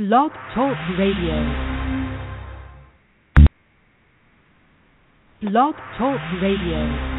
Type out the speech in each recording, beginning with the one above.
Blog Talk Radio. Blog Talk Radio.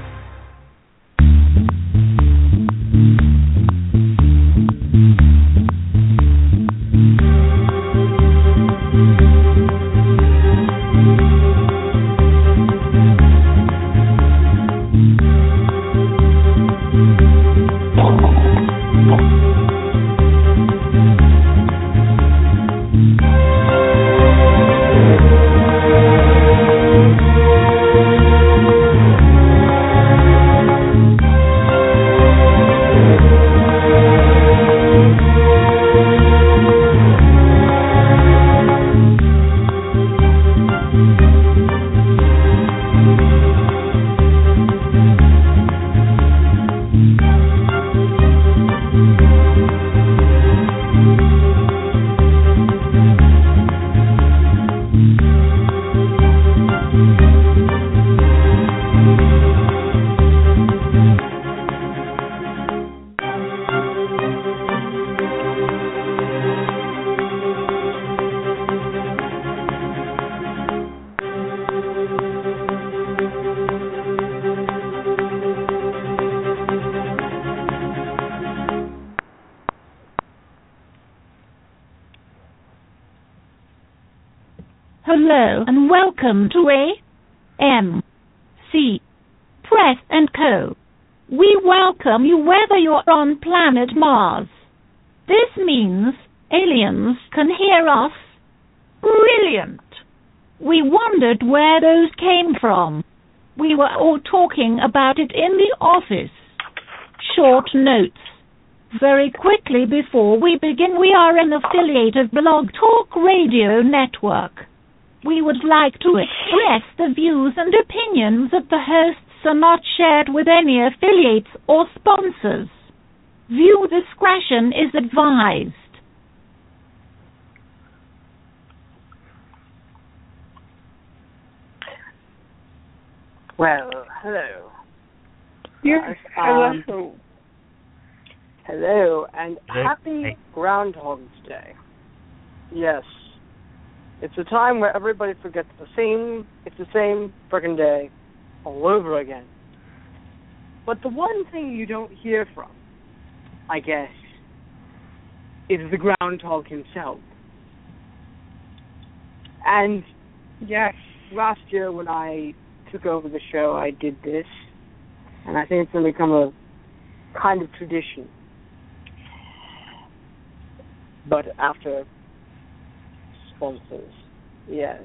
Hello and welcome to AMC Press and Co. We welcome you whether you're on planet Mars. This means aliens can hear us. Brilliant! We wondered where those came from. We were all talking about it in the office. Short notes. Very quickly before we begin, we are an affiliate of Blog Talk Radio Network. We would like to express the views and opinions of the hosts are not shared with any affiliates or sponsors. Viewer discretion is advised. Well, hello. Yes, hello. Hello, and happy Groundhog's Day. Yes. It's a time where everybody forgets it's the same frickin' day all over again. But the one thing you don't hear from, I guess, is the groundhog himself. And yes, last year when I took over the show, I did this, and I think it's going to become a kind of tradition. But after sponsors, yes.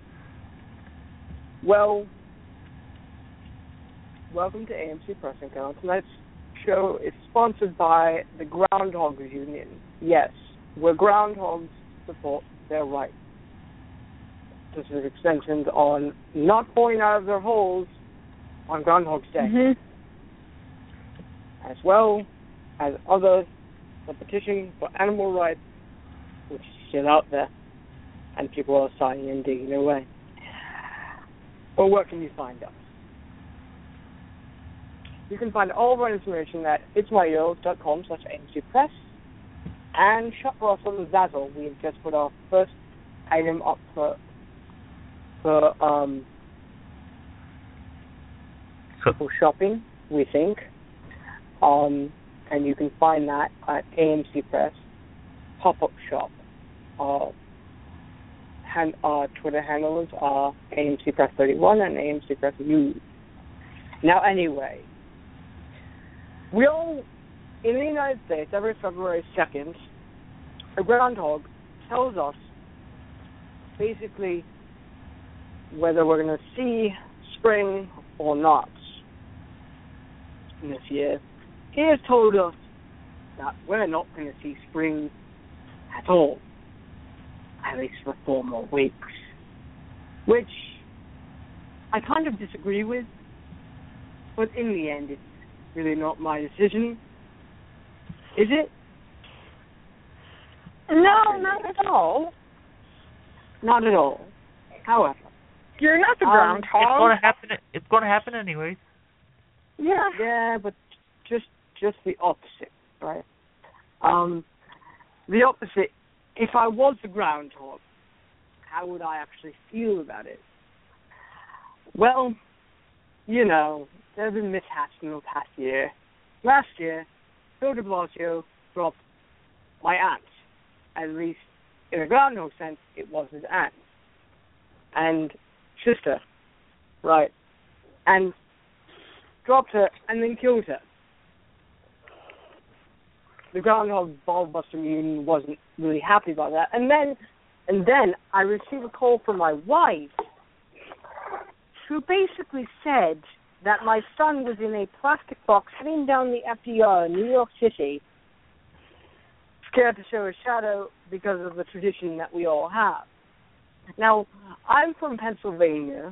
Well, welcome to AMC Press and Co. Tonight's show is sponsored by the Groundhogs Union. Yes, where groundhogs support their rights. This is extensions on not falling out of their holes on Groundhog's Day. As well as the petition for animal rights, which is still out there, and people are signing and digging away. Well, where can you find us? You can find all of our information at itsmyyo.com/AMCPress, and shop for us on the Zazzle. We've just put our first item up for shopping, we think. And you can find that at AMC Press pop-up shop. Our Twitter handles are AMC Press 31 and AMC Press News. Now, anyway, in the United States, every February 2nd, a groundhog tells us basically whether we're going to see spring or not in this year. He has told us that we're not going to see spring at all, at least for 4 more weeks, which I kind of disagree with, but in the end, it's really not my decision. Is it? No, not at all. Not at all. However, you're not the groundhog. It's going to happen anyways. Yeah. Yeah, but just the opposite, right? The opposite if I was the groundhog, how would I actually feel about it? Well, you know, there have been mishaps in the past year. Last year, Bill de Blasio dropped my aunt. At least, in a groundhog sense, it was his aunt. And sister, right? And dropped her and then killed her. The groundhog ballbuster mutant wasn't really happy about that. And then I received a call from my wife, who basically said that my son was in a plastic box heading down the FDR in New York City, scared to show his shadow because of the tradition that we all have. Now, I'm from Pennsylvania,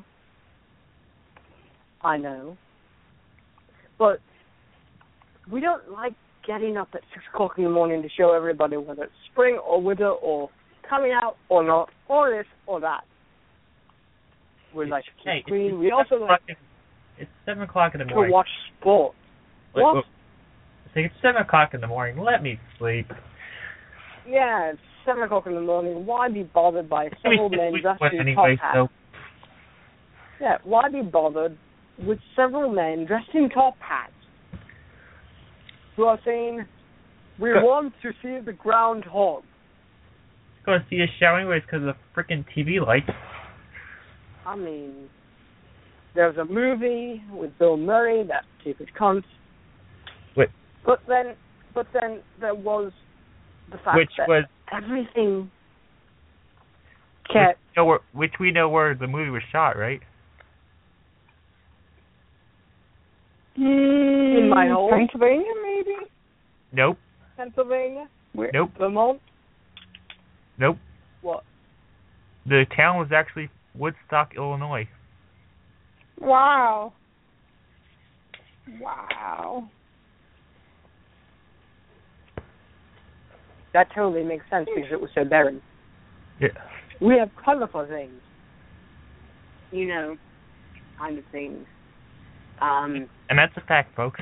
I know, but we don't like getting up at 6 o'clock in the morning to show everybody whether it's spring or winter or coming out or not, or this or that. We like to keep clean. We also like it's 7 o'clock in the morning. to watch sport. What? It's 7 o'clock in the morning. Let me sleep. Yeah, it's 7 o'clock in the morning. Why be bothered by several men dressed in top hats? So. Yeah, why be bothered with several men dressed in top hats who are saying, we want to see the groundhog? Going to see us show anyways because of the freaking TV lights. I mean, there's a movie with Bill Murray, that stupid cunt. Wait. But then there was the fact that was everything kept... Which we know where the movie was shot, right? In my home. Pennsylvania, maybe? Nope. Pennsylvania? Nope. Vermont? Nope. What? The town was actually Woodstock, Illinois. Wow. Wow. That totally makes sense because it was so barren. Yeah. We have colorful things. You know, kind of things. And that's a fact, folks.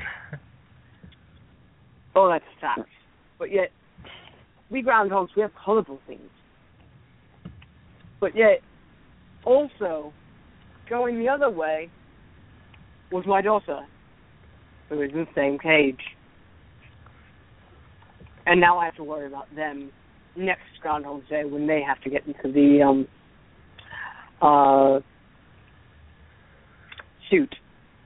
Oh, that's a fact. But yet, we groundhogs, we have colorful things. But yet, also, going the other way was my daughter, who is in the same cage. And now I have to worry about them next Groundhog's Day when they have to get into the suit.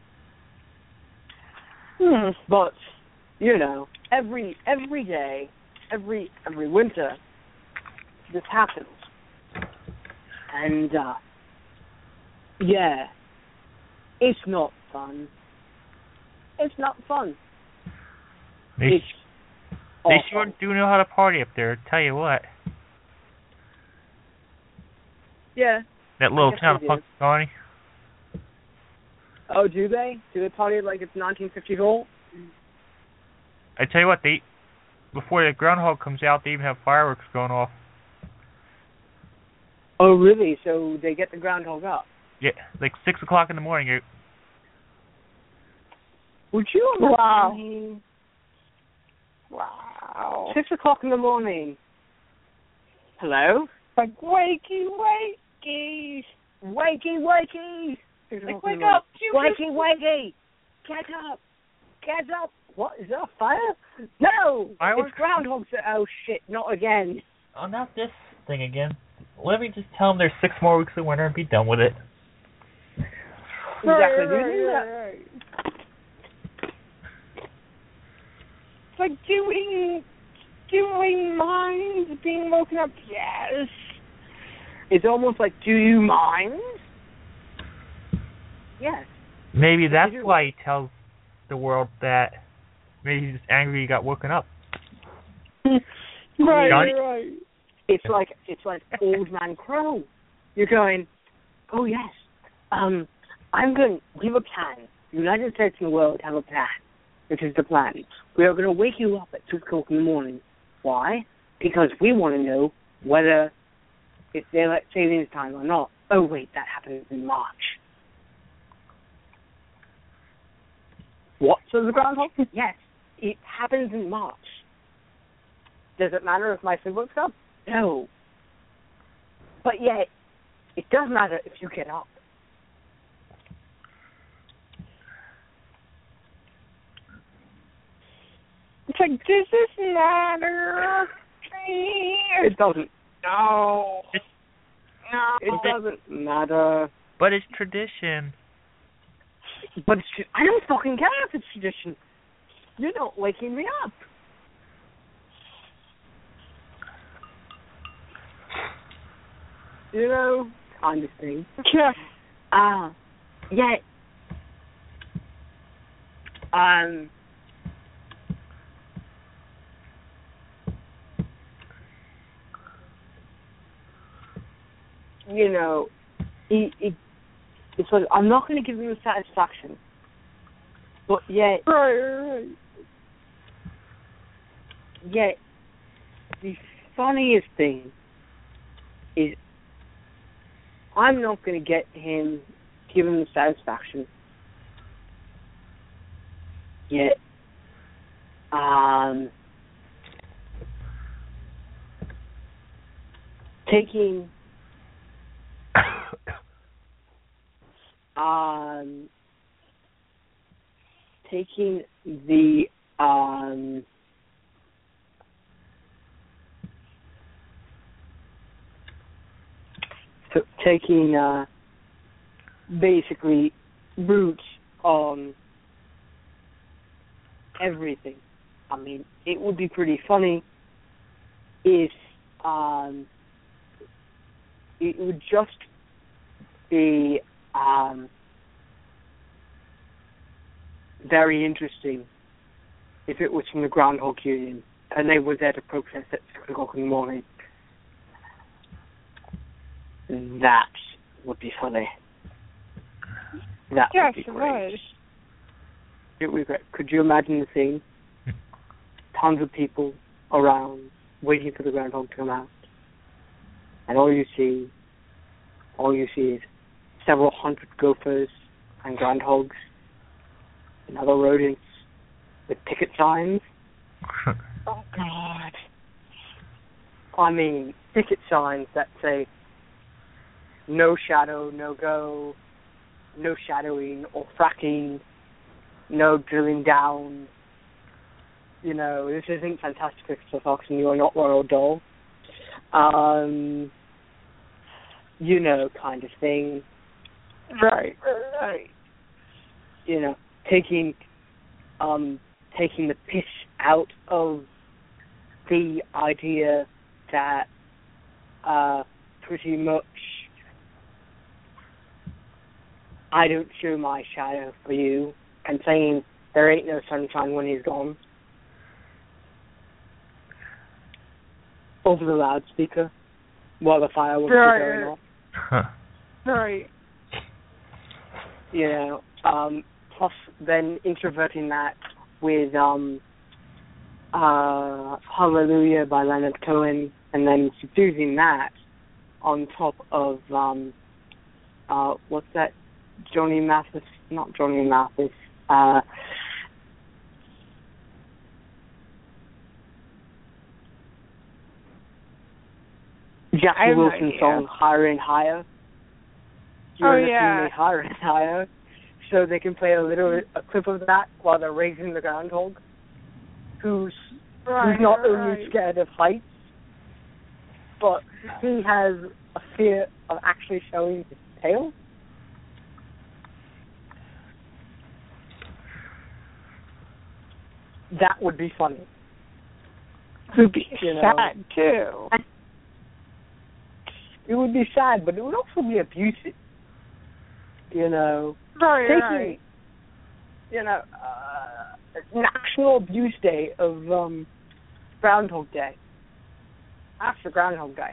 But, you know, every day, every winter, this happens. And, yeah, it's not fun. It's not fun. They sure do know how to party up there, tell you what. Yeah. That little town of Punxsutawney. Oh, do they? Do they party like it's 1954? I tell you what, before the groundhog comes out, they even have fireworks going off. Oh, really? So they get the groundhog up? Yeah, like 6 o'clock in the morning. Would you imagine? Wow. 6 o'clock in the morning. Hello? Like, wakey, wakey. Wakey, wakey. Like, wake up. Wakey, wakey. Get up. Get up. What? Is there a fire? No. Fireworks? It's groundhogs. Oh, shit. Not again. Oh, not this thing again. Let me just tell them there's 6 more weeks of winter and be done with it. Exactly. Right. It's like, do we mind being woken up? Yes. It's almost like, do you mind? Yes. Maybe that's why he tells the world that maybe he's just angry he got woken up. Right. It's like Old Man Crow. You're going, oh yes, we have a plan. The United States and the world have a plan. Which is the plan. We are going to wake you up at 2 o'clock in the morning. Why? Because we want to know whether it's daylight savings time or not. Oh wait, that happens in March. What? So the groundhog? Yes, it happens in March. Does it matter if my siblings come? No. But yet, it does matter if you get up. It's like, does this matter? It doesn't. No. It's, It doesn't matter. but it's tradition. But I don't fucking care if it's tradition. You're not waking me up. You know, kind of thing. Yeah. Yeah. You know, it's like, I'm not going to give him satisfaction. But yet, Right. yet, the funniest thing is I'm not going to give him the satisfaction. Yet, taking the basically roots on everything. I mean, it would be pretty funny if it would just be very interesting if it was from the Groundhog Union and they were there to protest at 6 o'clock in the morning. That would be funny. That Yes, would be it great. was. It would be great. Could you imagine the scene? Tons of people around waiting for the groundhog to come out. And all you see is several hundred gophers and groundhogs and other rodents with picket signs. Oh, God. I mean, picket signs that say, no shadow, no go, no shadowing or fracking, no drilling down. You know, this isn't Fantastic Mr. Fox and you're not Royal Doll. You know, kind of thing. Right. You know, taking the piss out of the idea that pretty much I don't show my shadow for you, and saying there ain't no sunshine when he's gone over the loudspeaker while the fireworks are going off. Right. You know, plus then introverting that with Hallelujah by Leonard Cohen, and then subduing that on top of what's that? Johnny Mathis, not Johnny Mathis. Jackie Wilson's song Higher and Higher. They Higher and Higher. So they can play a clip of that while they're raising the groundhog, who's not only scared of heights, but he has a fear of actually showing his tail. That would be funny. It would be sad, too. It would be sad, but it would also be abusive. You know, Right. You know, National Abuse Day of Groundhog Day. After Groundhog Day.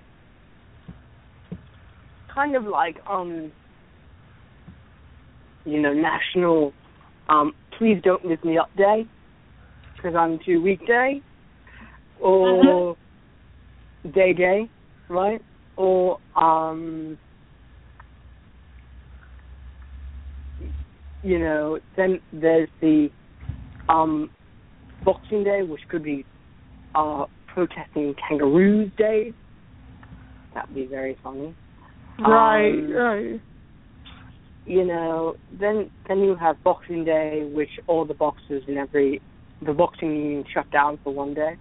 Kind of like, you know, National Please Don't Lift Me Up Day, because I'm too weak day, or Day, right? Or, you know, then there's the Boxing Day, which could be Protesting Kangaroos Day, That'd be very funny. Right. You know, then you have Boxing Day, which all the boxers in the boxing union shut down for one day.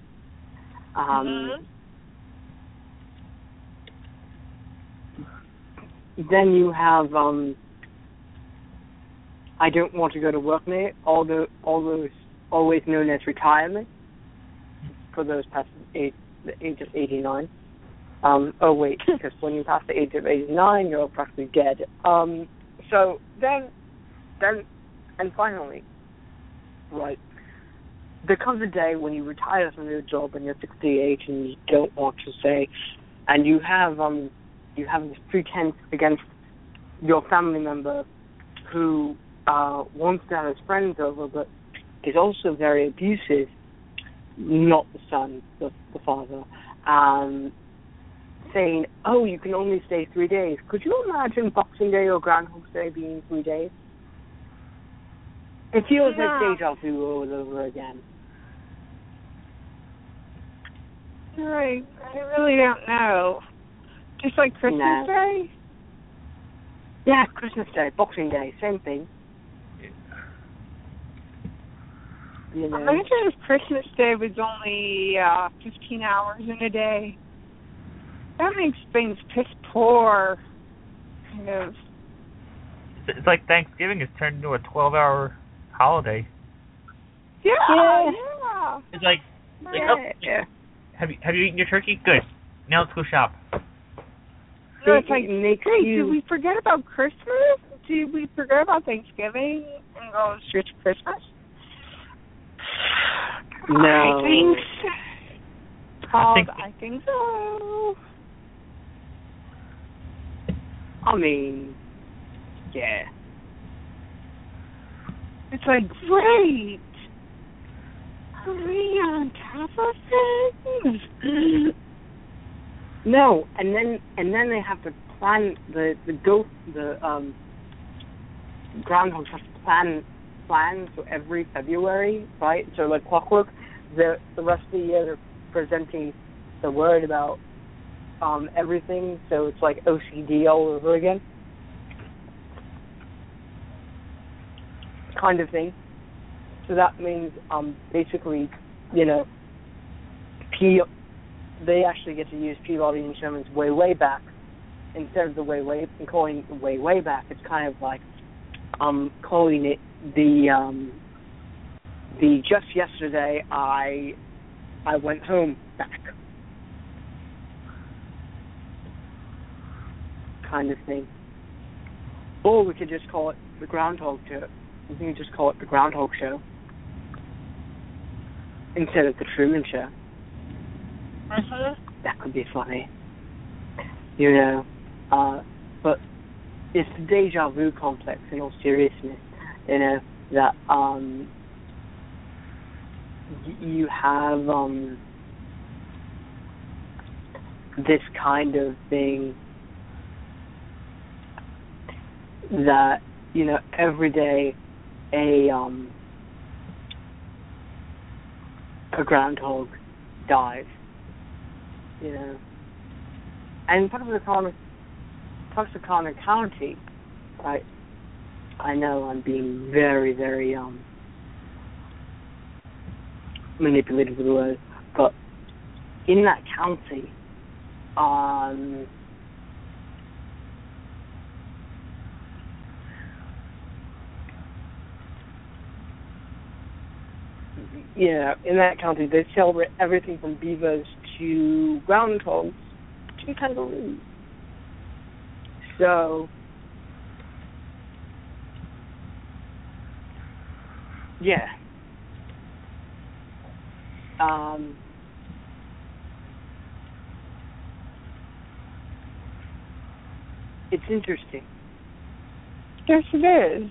Then you have I don't want to go to work day, all those always known as retirement for those past the age of 89. Because when you pass the age of 89, you're practically dead. So then, and finally, right, there comes a day when you retire from your job and you're 68 and you don't want to say, and you have this pretense against your family member who wants to have his friends over, but is also very abusive. Not the son, the father. Saying, oh, you can only stay 3 days. Could you imagine Boxing Day or Groundhog Day being 3 days? It feels like deja vu all over again. Right. I really don't know. Just like Christmas Day? Yeah, Christmas Day, Boxing Day, same thing. You know? Imagine if Christmas Day was only 15 hours in a day. That makes things piss poor, kind of. It's like Thanksgiving has turned into a 12-hour holiday. Yeah. It's like have you eaten your turkey? Good. Now let's go shop. No, it's like, did we forget about Christmas? Did we forget about Thanksgiving and go straight to Christmas? No. I think so. I mean, yeah. It's like, great. Are we on top of things? No, and then they have to plan the groundhogs have to plan for every February, right? So like clockwork, the rest of the year they're presenting the word about everything, so it's like OCD all over again, kind of thing. So that means basically, you know, they actually get to use Peabody and Sherman's way back instead of the calling it way back. It's kind of like calling it the just yesterday I went home back kind of thing. Or we could just call it the Groundhog Show. We can just call it the Groundhog Show instead of the Truman Show. That could be funny, you know. But it's the deja vu complex in all seriousness, you know, that you have this kind of thing that, you know, every day a groundhog dies, you know. And Texarkana County, I know I'm being very, very manipulative with the word, but in that county, yeah, in that county they celebrate everything from beavers to groundhogs to kangaroos. So, yeah. It's interesting. Yes, it is.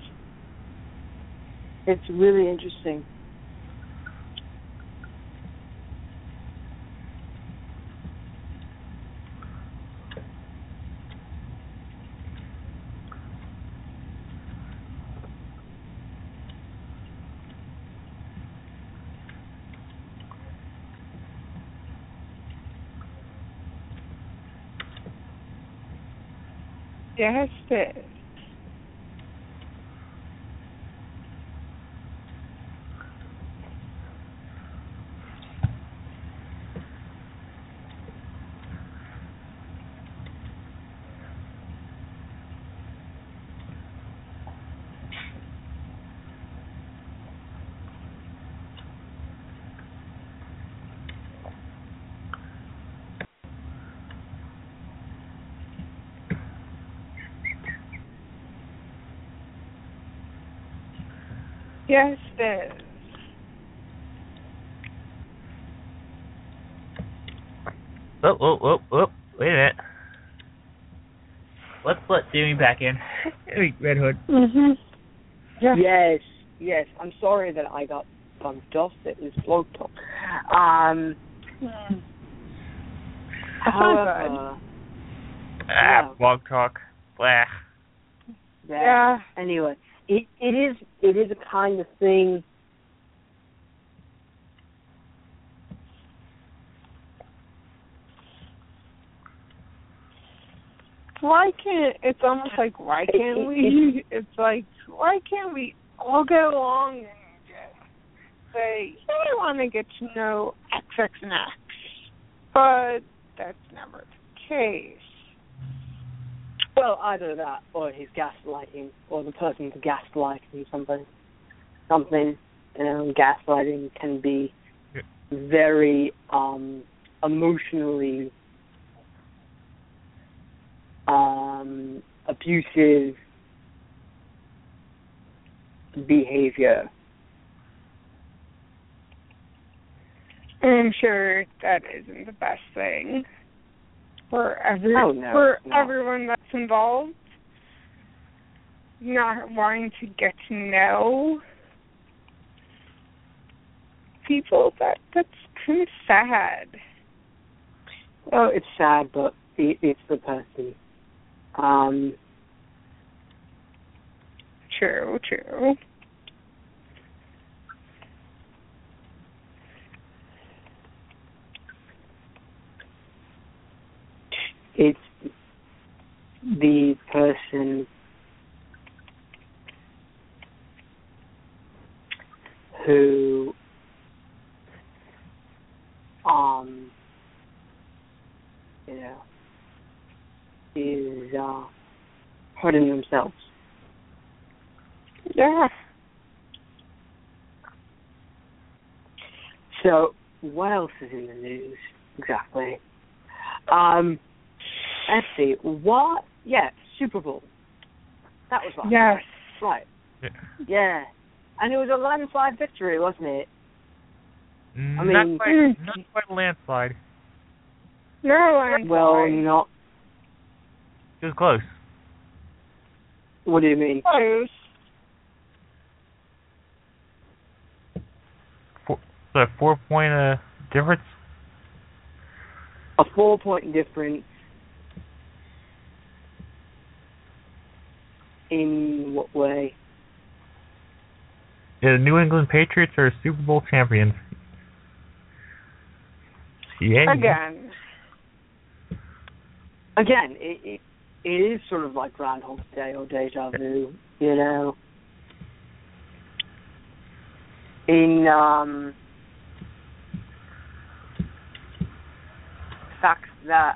It's really interesting. Yes, it is. Yes, it is. Oh, wait a minute. Let's let Jimmy back in. Red Hood. Mhm. Yeah. Yes. I'm sorry that I got bumped off. It was Blog Talk. However, Blog Talk. Blah. Yeah. Anyway, it is a kind of thing. Why can't, it's almost like, why can't we, it's like, why can't we all get along and just say, yeah, I want to get to know X, X, and X. But that's never the case. Well, either that, or he's gaslighting, or the person's gaslighting something. Gaslighting can be very emotionally abusive behavior. I'm sure that isn't the best thing for everyone that's involved. Not wanting to get to know people, that's kind of sad. Well, it's sad, but it's the person. True. It's the person who is hurting themselves. Yeah. So, what else is in the news exactly? Let's see. What? Yeah, Super Bowl. That was last night. Yes. Right. Yeah. And it was a landslide victory, wasn't it? Not quite a landslide. No landslide. Well, not. It was close. What do you mean? Close. A 4-point difference? A 4-point difference. In what way? The New England Patriots are Super Bowl champions. Yeah. Again, it is sort of like Groundhog Day or deja vu, you know. In fact that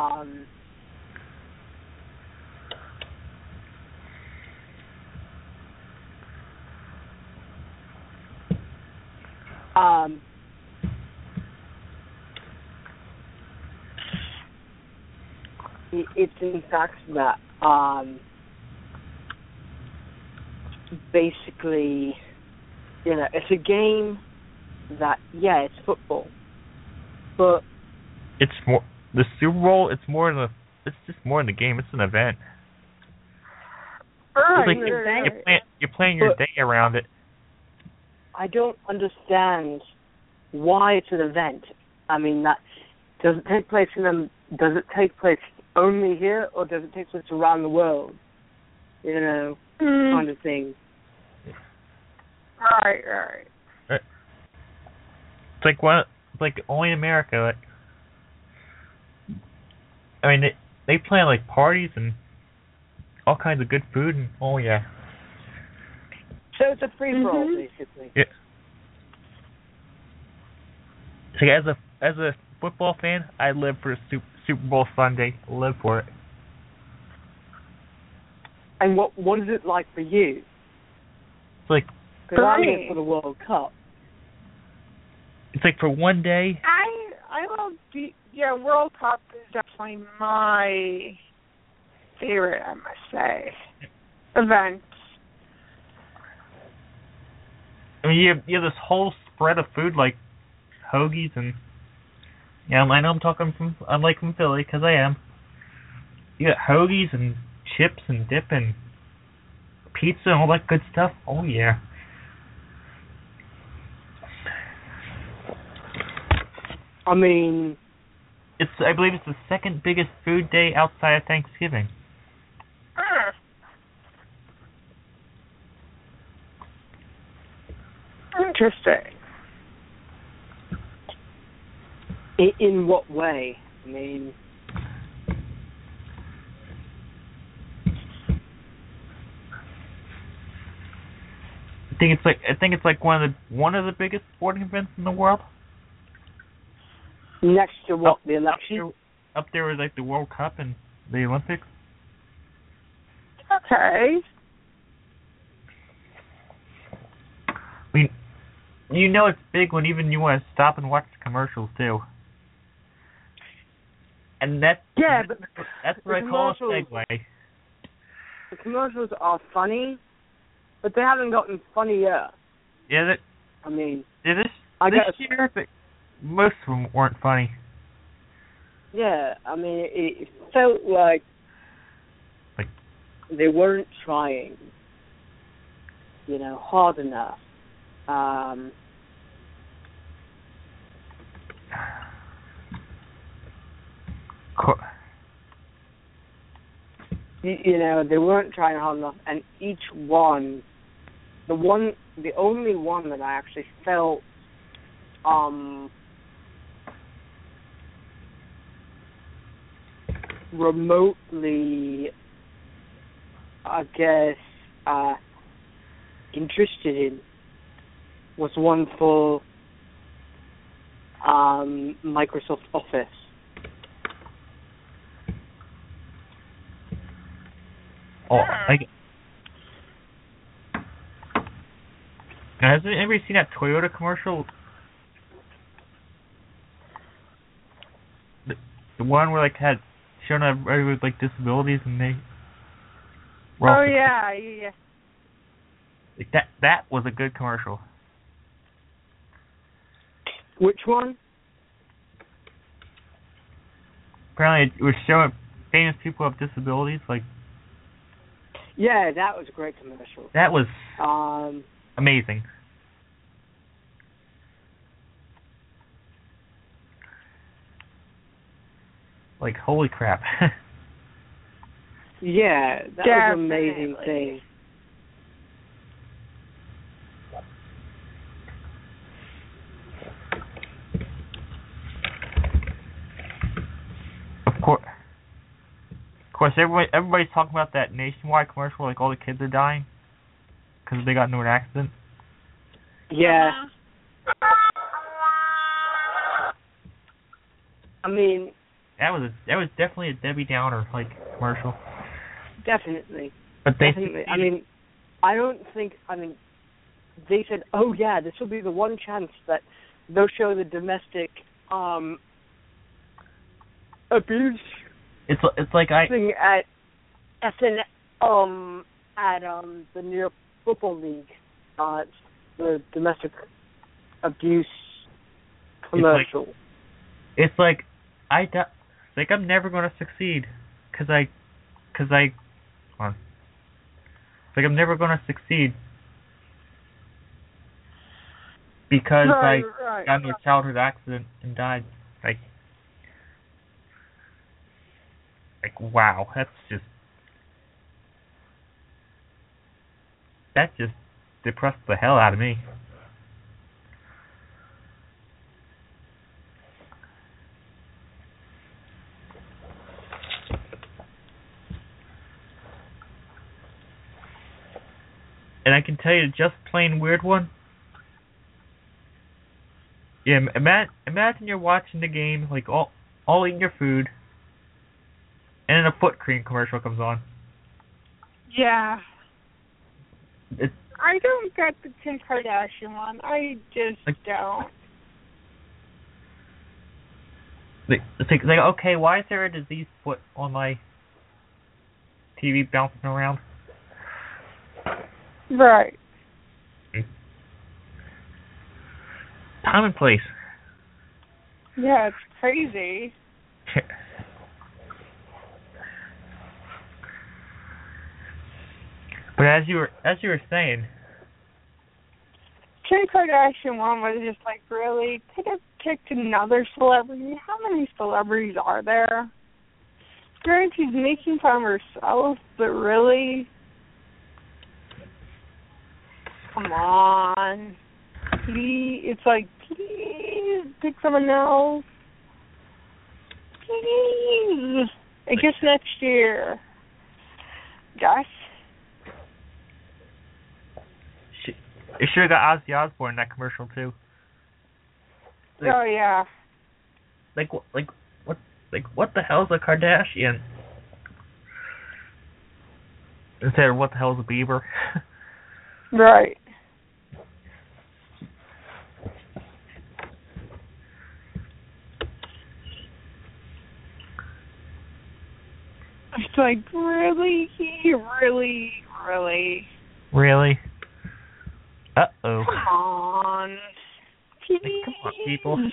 it's in fact that basically, you know, it's a game that, yeah, it's football, but it's more the Super Bowl. It's just more in the game. It's an event. Right, it's like you're playing your day around it. I don't understand why it's an event. I mean, that does it take place does it take place only here, or does it take place around the world? You know, kind of thing. Right. It's like only in America. Like, I mean, they plan like parties and all kinds of good food, and oh yeah. So it's a free for all, basically. Yeah. So as a football fan, I live for Super Bowl Sunday. Live for it. And what is it like for you? It's like Because I'm here for the World Cup. It's like for one day. I love World Cup is definitely my favorite, I must say, event. I mean, you have this whole spread of food like hoagies and I know I'm like from Philly because I am. You got hoagies and chips and dip and pizza and all that good stuff. Oh yeah. I mean, I believe it's the second biggest food day outside of Thanksgiving. Interesting. In what way? I mean, I think it's like one of the biggest sporting events in the world. Next to what? The election? Up there was like the World Cup and the Olympics. Okay. I mean, you know it's big when even you want to stop and watch the commercials too. And that's what I call a segue. The commercials are funny, but they haven't gotten funnier. Yeah, I mean, this year, most of them weren't funny. Yeah, I mean, it felt like they weren't trying, hard enough. They weren't trying hard enough, and each one, the only one that I actually felt, remotely, I guess, interested in was one for Microsoft Office. Oh, has anybody seen that Toyota commercial? The one where had shown everybody with disabilities and they. Oh yeah. That was a good commercial. Which one? Apparently, it was showing famous people with disabilities. Yeah, that was a great commercial. That was amazing. Holy crap. Yeah, that was an amazing thing. Of course, everybody's talking about that Nationwide commercial, all the kids are dying because they got into an accident. Yeah. I mean, that was definitely a Debbie Downer commercial. Definitely. But definitely. I mean, I don't think. I mean, they said, "Oh yeah, this will be the one chance that they'll show the domestic abuse." It's like thing at the New York Football League, the domestic abuse commercial. It's like I'm never going to succeed because I'm never going to succeed because I got into a childhood accident and died. Wow, that just depressed the hell out of me. And I can tell you, just plain weird one. Yeah, imagine you're watching the game, like all eating your food, and then a foot cream commercial comes on. Yeah. It's I don't get the Kim Kardashian one. I just don't. It's like, okay, why is there a diseased foot on my TV bouncing around? Right. Time and place. Yeah, it's crazy. But as you were saying, Kim Kardashian one was just like, really? Could have picked another celebrity. How many celebrities are there? Granted, she's making fun of herself, but really? Come on. Please. It's like, please pick someone else. Please. I guess next year. Gosh. It sure got Ozzy Osbourne in that commercial too. Like, oh yeah. What the hell's a Kardashian? Instead of what the hell's a Bieber? Right. It's like, really? Really? Really? Uh-oh. Come on. Please. Like, come on, people.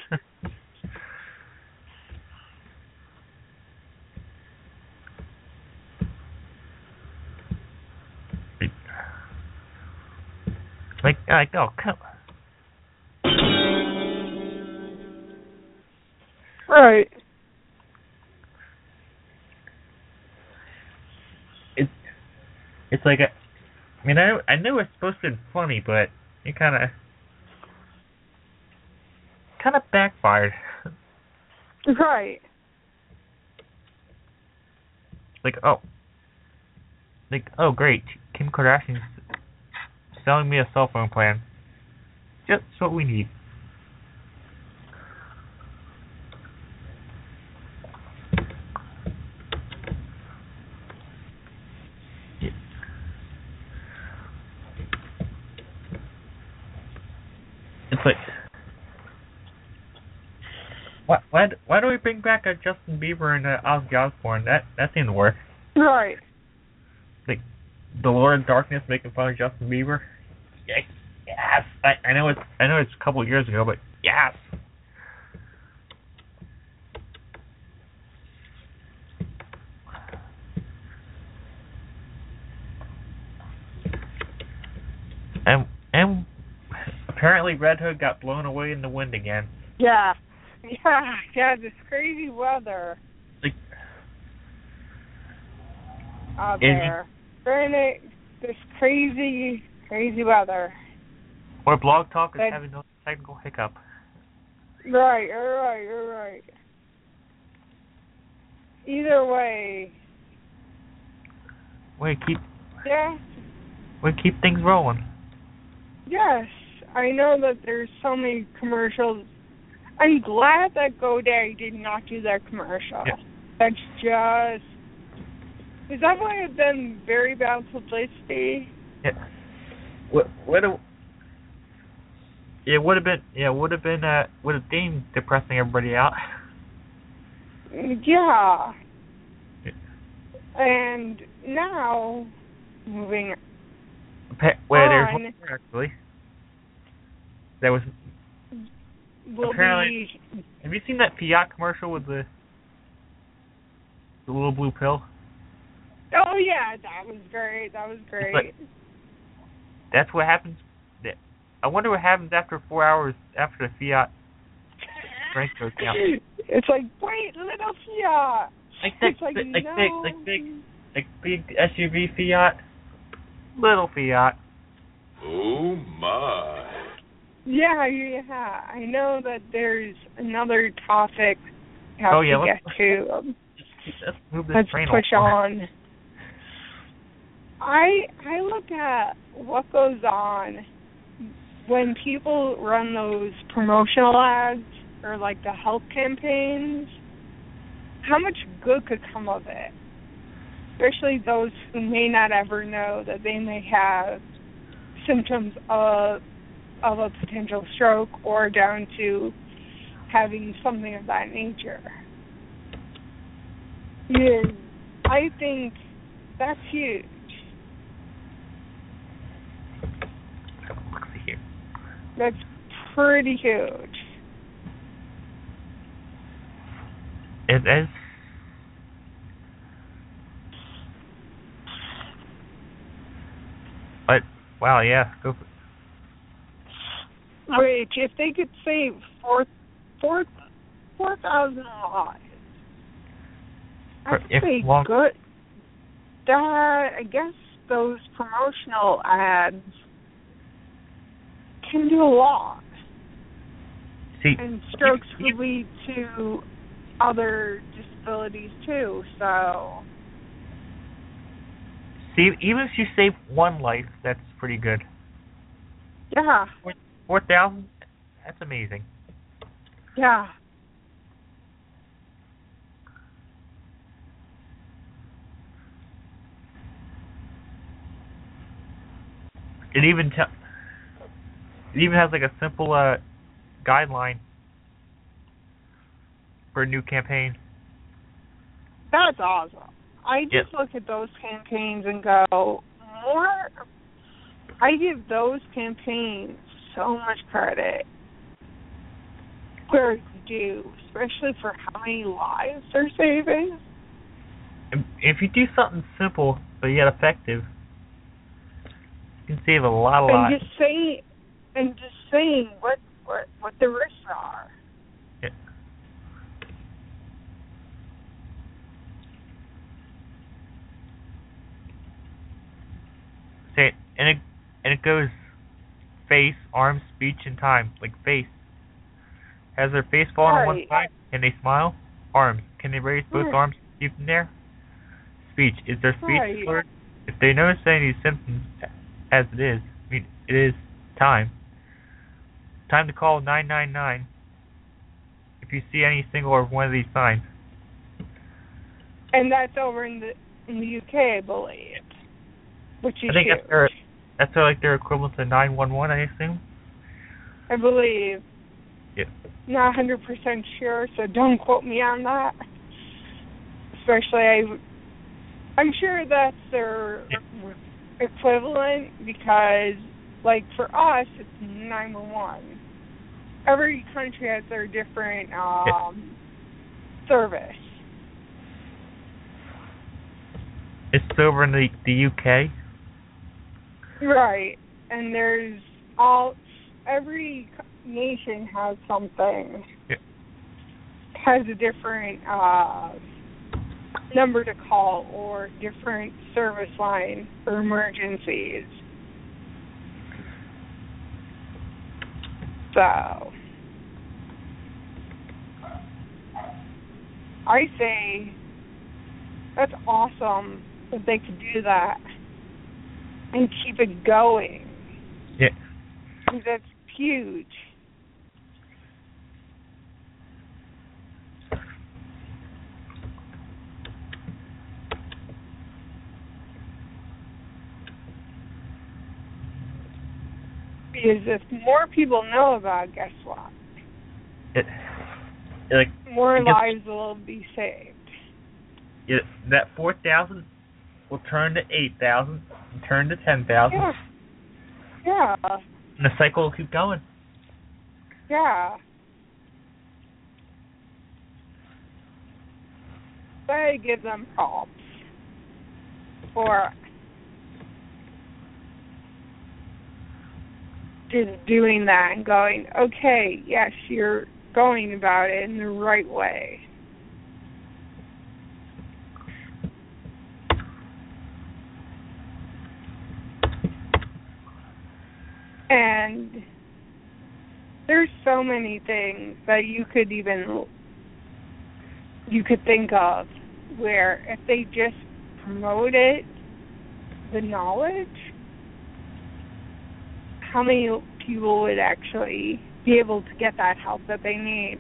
oh, come on. Right. It's like I knew it's supposed to be funny, but it kind of backfired. Right. Oh great, Kim Kardashian's selling me a cell phone plan. Just what we need. It's like, why do we bring back a Justin Bieber and Ozzy Osbourne? That seemed to work. Right. Like the Lord of Darkness making fun of Justin Bieber. Yes. I know it's a couple of years ago, but yes. And apparently Red Hood got blown away in the wind again. Yeah, this crazy weather out there. Granted, this crazy weather. Or Blog Talk is having no technical hiccup. Right, you're right. Either way. We keep things rolling. Yes, I know that there's so many commercials. I'm glad that GoDaddy did not do that commercial. Yeah. That's just... Is that would have been very bad publicity? Yeah. Would have been depressing everybody out. Yeah. And now, moving there's one more actually. That was apparently. Have you seen that Fiat commercial with the little blue pill? Oh yeah, that was great. Like, that's what happens. I wonder what happens after 4 hours after the Fiat strength goes down. It's like, wait, little Fiat. Big SUV Fiat, little Fiat. Oh my. Yeah. I know that there's another topic we have to get to. Let's move this Let's train push on. I look at what goes on when people run those promotional ads or like the health campaigns. How much good could come of it? Especially those who may not ever know that they may have symptoms of a potential stroke or down to having something of that nature. Yeah, I think that's huge. Let's see here. That's pretty huge. It is. But wow, yeah, go for Which, if they could save 4,000 lives, I'd say good. That, I guess those promotional ads can do a lot. See, and strokes could lead to other disabilities too, so. See, even if you save one life, that's pretty good. Yeah. 4,000? That's amazing. Yeah. It even has like a simple guideline for a new campaign. That's awesome. I just look at those campaigns and go, I give those campaigns so much credit where it's due, especially for how many lives they're saving. If you do something simple but yet effective, you can save a lot of lives. And just saying what the risks are. Yeah. Say it, and it goes face, arm, speech, and time. Like face. Has their face fallen on one side? Can they smile? Arms. Can they raise both arms, keep them there? Speech. Is their speech slurred? If they notice any symptoms, as it is, it is time. Time to call 999 if you see any single or one of these signs. And that's over in the UK, I believe. Which is I think huge. that's like their equivalent to 911, I assume. I believe. Yeah. Not 100% sure, so don't quote me on that. Especially, I'm sure that's their equivalent because, like, for us, it's 911. Every country has their different service. It's over in the UK. Right, and there's every nation has something. Yeah. Has a different number to call or different service line for emergencies. So, I say that's awesome that they could do that and keep it going. Yeah. That's huge. Because if more people know about it, guess what? More lives will be saved. That 4,000 will turn to 8,000, and turn to 10,000. Yeah. And the cycle will keep going. Yeah. I give them props for just doing that and going, okay, yes, you're going about it in the right way. And there's so many things that you could think of where if they just promote it the knowledge, how many people would actually be able to get that help that they need?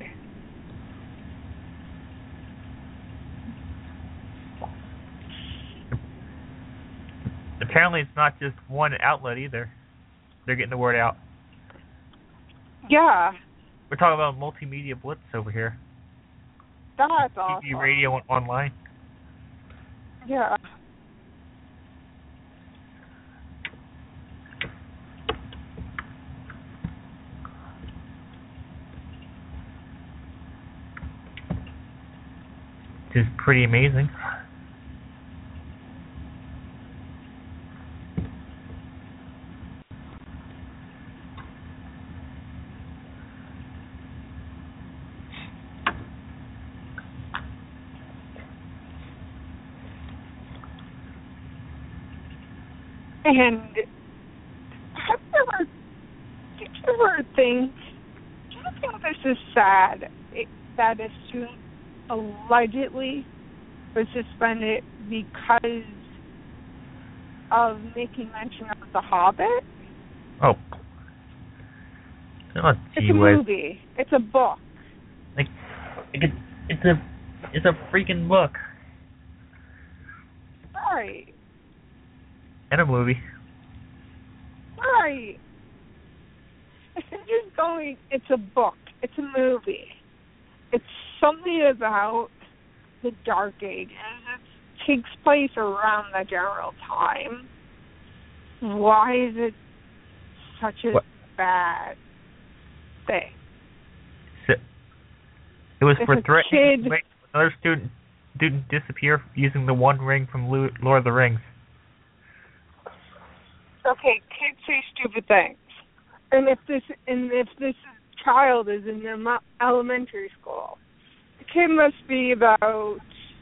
Apparently, it's not just one outlet either. They're getting the word out. Yeah. We're talking about multimedia blitz over here. That's TV, awesome. radio, and online. Yeah. Which is pretty amazing. And do you ever think this is sad that a student allegedly was suspended because of making mention of The Hobbit? Oh, It's a movie. It's a book. Like, it's a freaking book Right. and a movie. Right. Just going, it's a book. It's a movie. It's something about the Dark Ages. It takes place around the general time. Why is it such a bad thing? So, it was If for a threatening kid- to make another student disappear using the One Ring from Lord of the Rings. Okay, kids say stupid things, and if this child is in elementary school, the kid must be about,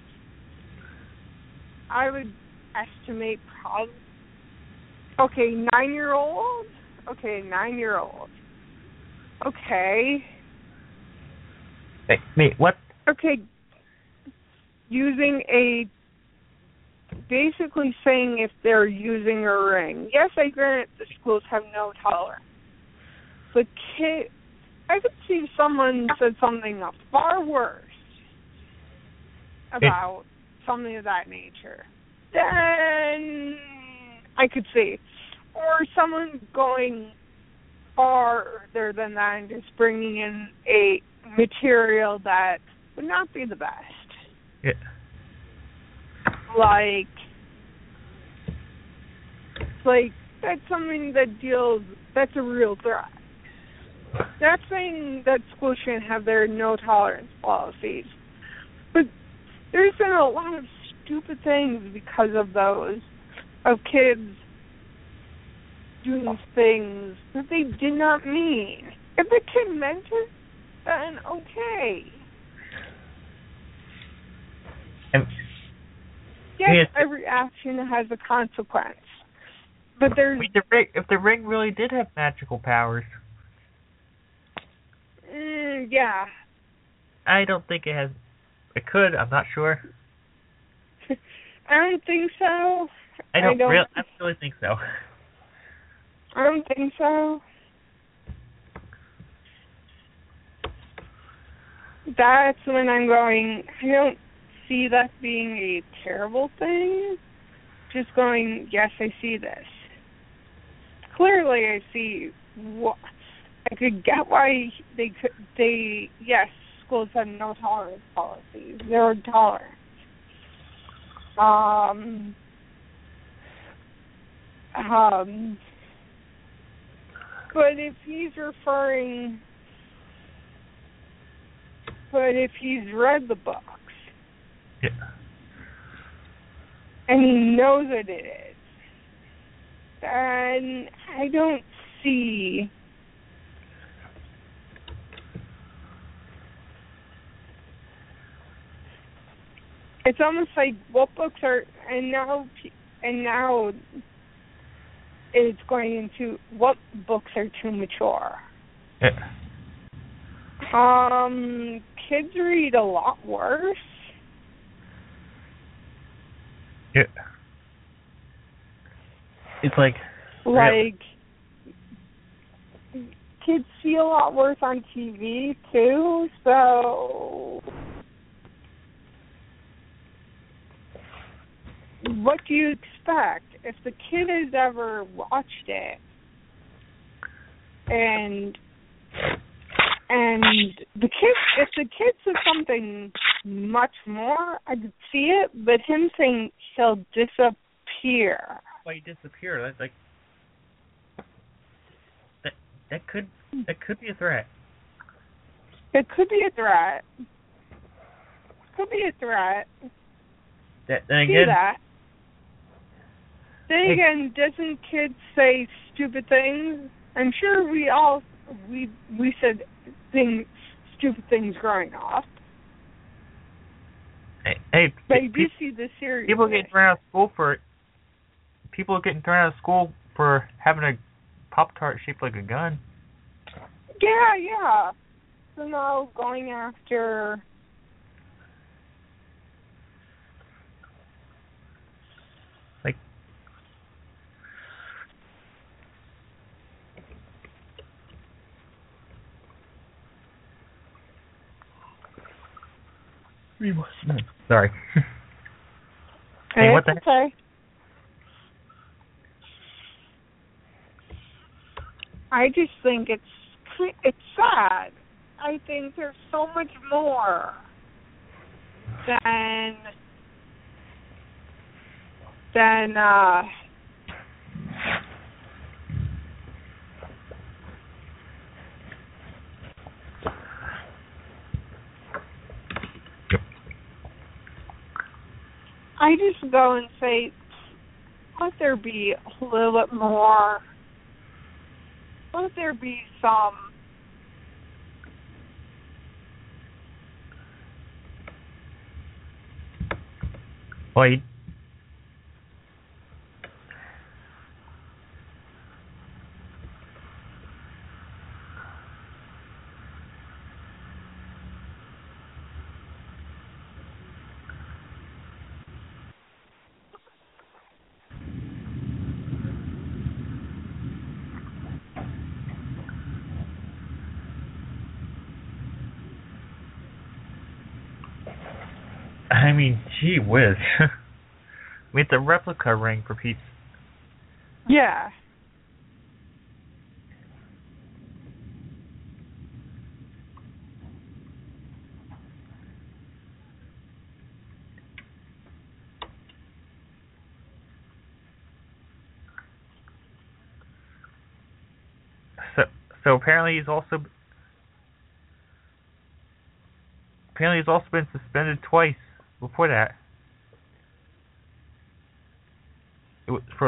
I would estimate, probably, 9-year-old. Okay, 9-year-old. Okay. Wait, what? Okay. Basically saying if they're using a ring. Yes, I grant the schools have no tolerance. But I could see if someone said something far worse about something of that nature. Then I could see. Or someone going farther than that and just bringing in a material that would not be the best. Yeah. Like that's something that's a real threat. Not saying that schools shouldn't have their no tolerance policies, but there's been a lot of stupid things because of those, of kids doing things that they did not mean. If the kid meant it, then okay. Yes, every action has a consequence. But there's... If the ring really did have magical powers... yeah. I don't think it has... It could, I'm not sure. I don't think so. I really think so. I don't think so. That's when I'm going, I don't see that being a terrible thing. Just going, yes, I see this. Clearly, I see what I could get why yes, schools have no tolerance policies. Zero tolerance. But if he's read the books, yeah, and he knows what it is, then I don't see. It's almost like what books are, and now it's going into what books are too mature. Yeah. Kids read a lot worse. Yeah. It's like kids see a lot worse on TV too, so what do you expect? If the kid has ever watched it and the kid, if the kid says something much more, I could see it, but him saying he'll disappear. Why he disappeared? That's like that could be a threat. It could be a threat. Could be a threat. Then See again, that. Then again, doesn't kids say stupid things? I'm sure we said stupid things growing up. Hey, but you do see the serious. People getting thrown out of school for having a Pop-Tart shaped like a gun. Yeah. So now going after. Sorry. Hey, what the heck? Okay. I just think it's sad. I think there's so much more than I just go and say, let there be a little bit more. Let there be some. Wait. I mean, gee whiz. We had the replica ring for Pete's. Yeah. So apparently he's also been suspended twice before that. It was for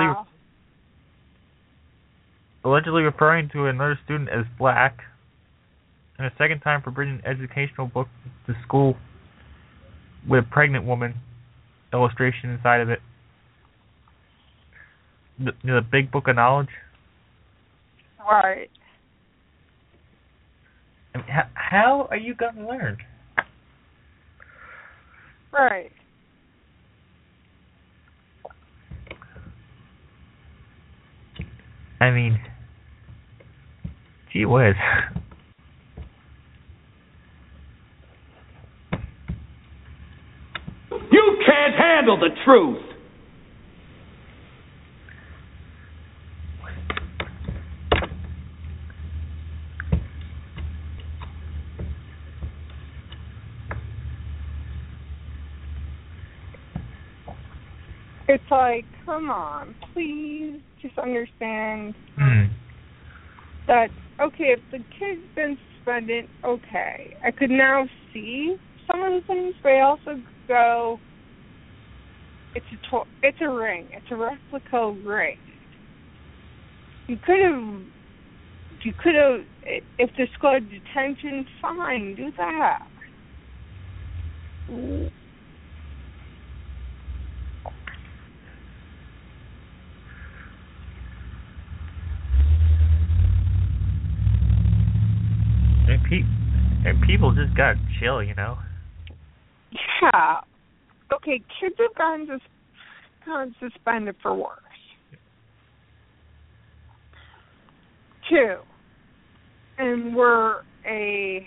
allegedly referring to another student as black, and a second time for bringing an educational book to school with a pregnant woman illustration inside of it. The big book of knowledge. Right. I mean, how are you going to learn? Right. I mean, gee whiz. You can't handle the truth. It's like, come on, please just understand that, okay, if the kid's been suspended, okay. I could now see some of the things, but I also go, it's a ring. It's a replica ring. You could have, if the school had detention, fine, do that. And people just got chill, you know. Yeah. Okay, kids have gotten suspended for worse. too. And were a...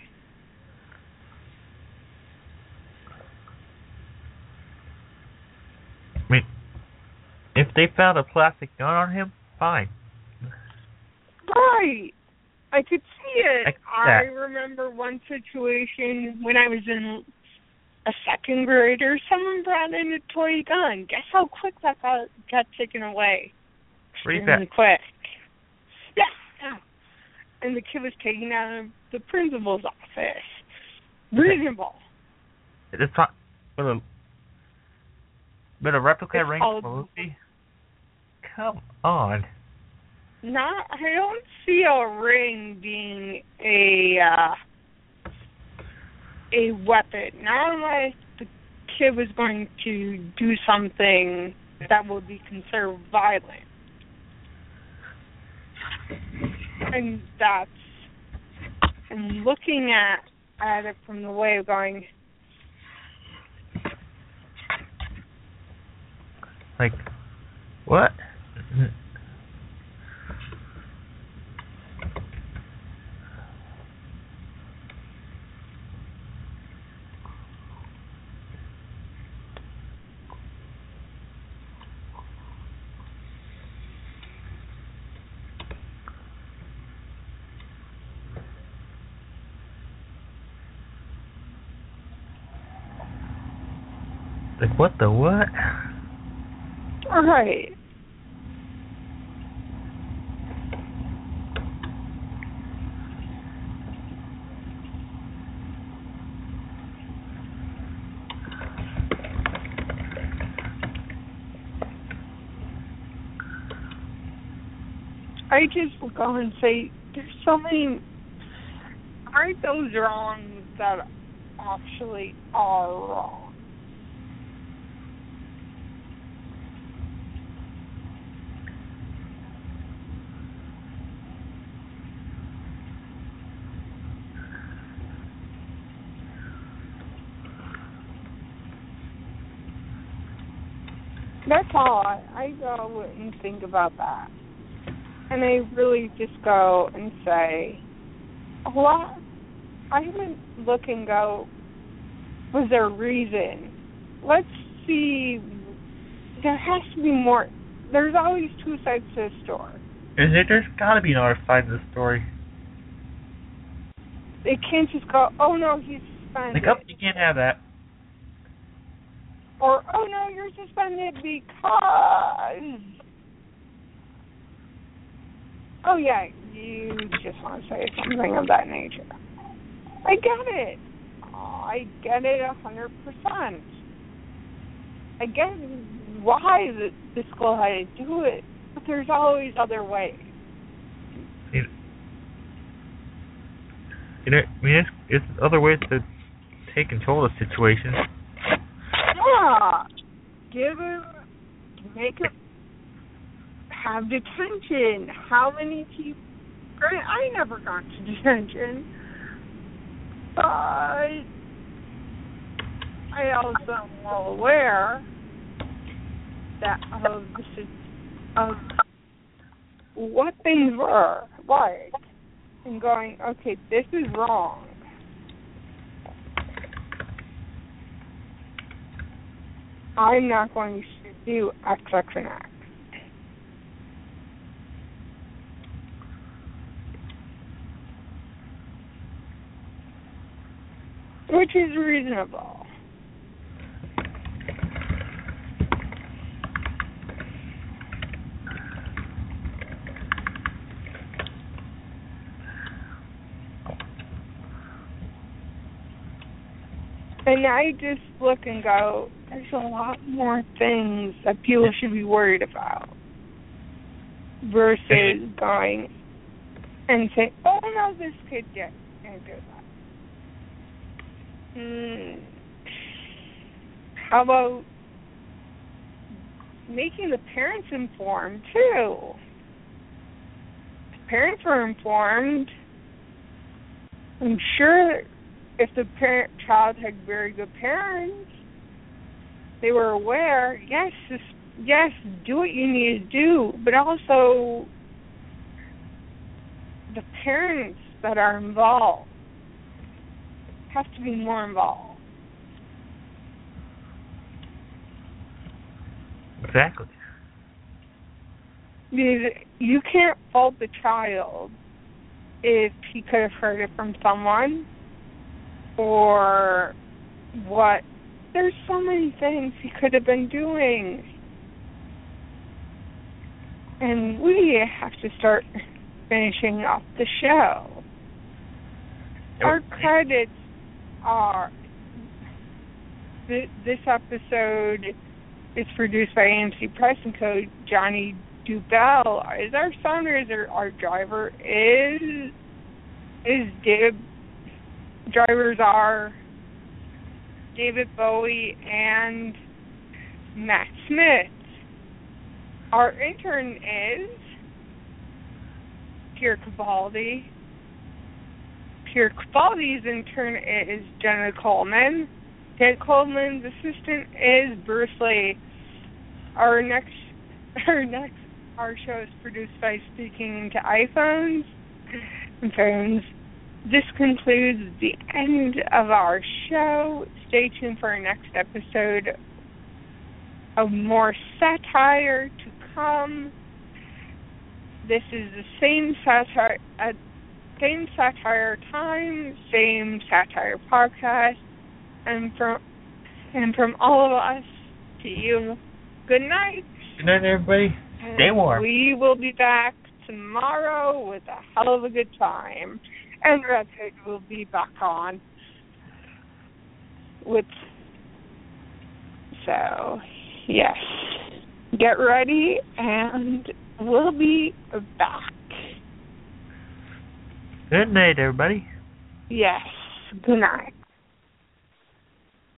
I mean, if they found a plastic gun on him, fine. Right. I could see it. I that. remember one situation when I was in a second grader. Someone brought in a toy gun. Guess how quick that got taken away? Extremely quick. Yeah. And the kid was taken out of the principal's office. Reasonable. It's not but a replica ring from a movie? Come on. I don't see a ring being a weapon. Not unless the kid was going to do something that would be considered violent. And that's, and looking at it from the way of going, like, what? Like, what the what? All right. I just will go and say, there's so many, right, those wrongs that actually are wrong. That's all. I go and think about that. And I really just go and say, what? I even look and go, was there a reason? Let's see. There has to be more. There's always two sides to a story. There's got to be another side to the story. It can't just go, oh no, he's suspended. Like, oh, you can't have that. Or, oh no, you're suspended because... Oh yeah, you just want to say something of that nature. I get it. I get it 100%. I get why the school had to do it, but there's always other ways. You know, I mean, it's other ways to take control of the situation. Yeah. Give him, make him have detention. How many people? I never got to detention, but I also am well aware that of what things were like, and going, okay, this is wrong. I'm not going to do X, X, and X. Which is reasonable. And I just look and go, there's a lot more things that people should be worried about versus going and say, oh no, this kid can't do that. How about making the parents informed too? The parents were informed. I'm sure if the child had very good parents, they were aware, yes, do what you need to do, but also the parents that are involved have to be more involved. Exactly. You can't fault the child if he could have heard it from someone or what. There's so many things he could have been doing. And we have to start finishing up the show. Our credits are... This episode is produced by AMC Press and Co. Johnny Dubell is our son, or is our driver? Is David... Drivers are David Bowie and Matt Smith. Our intern is Pierre Cavaldi. Pierre Cavaldi's intern is Jenna Coleman. Ted Coleman's assistant is Bruce Lee. Our show is produced by Speaking into iPhones and Phones. This concludes the end of our show. Stay tuned for our next episode of more satire to come. This is the same satire time, same satire podcast, and from all of us to you, good night. Good night, everybody. Stay warm. We will be back tomorrow with a hell of a good time. And Redhead will be back on with... So, yes. Get ready, and we'll be back. Good night, everybody. Yes. Good night.